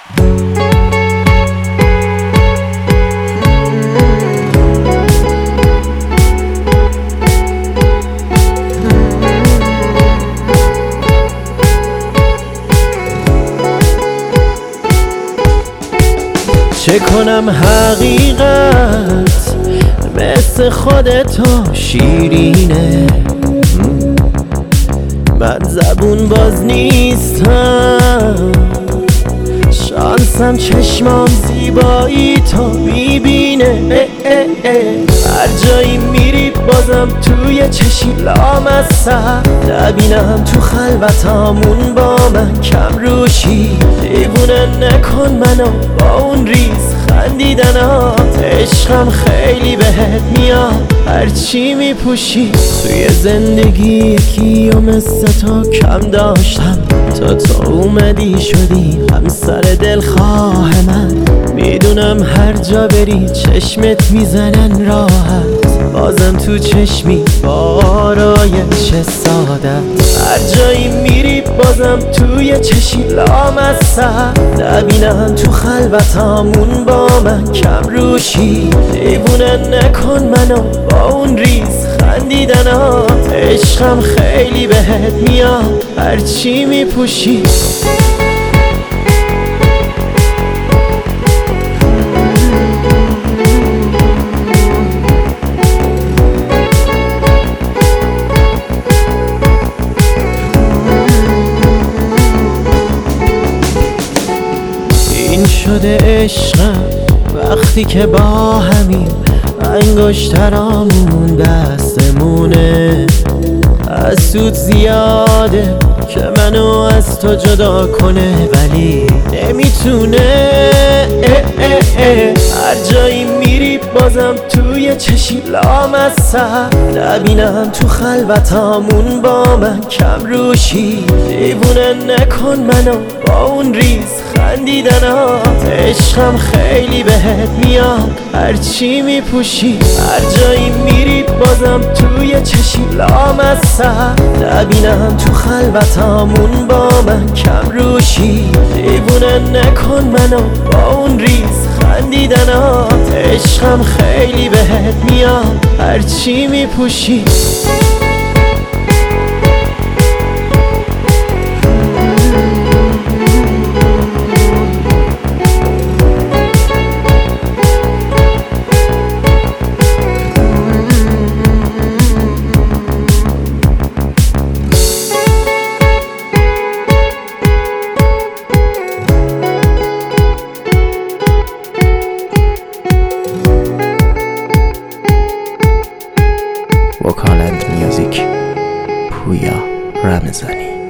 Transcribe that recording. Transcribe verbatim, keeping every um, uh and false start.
چه کنم حقیقت مثل خودتو شیرینه، من زبون باز نیستم، شانسم چشمام زیبایی تو میبینه. هر جایی میری بازم توی چشی لامصب، نبینم تو خلوتامون با من کم روشی. دیوونه نکن منو با اون ریز خندیدنات، عشقم خیلی بهت میاد هرچی میپوشی. توی زندگی یکی و مثل تو کم داشتم، تا تو اومدی شدی همسر دلخواه من. میدونم هر جا بری چشمت میزنن راحت، بازم تو چشمی آرایش سعادت. هر جایی میری بازم توی چشی لامصب، نبینم تو خلوتامون با من کم روشی. دیوونه نکن منو با اون ریز خندیدنات، عشقم خیلی بهت میاد هرچی میپوشی. این شده عشقم وقتی که با همین انگشترامون دستمونه، از سود زیاده که منو از تو جدا کنه، ولی نمیتونه. هر جایی میری بازم توی چشی لامصب، نبینم تو خلوتامون با من کم روشی. دیوونه نکن منو با اون ریز خندیدنات، عشقم خیلی بهت میاد هرچی میپوشی. هر جایی میری بازم توی چشی لامصب، نبینم تو خلوتامون با من کم روشی. دیوونه نکن منو با اون ریز خندیدنات، عشقم خیلی بهت میاد هرچی میپوشی. وکالت میوزیک، پویا رمضانی.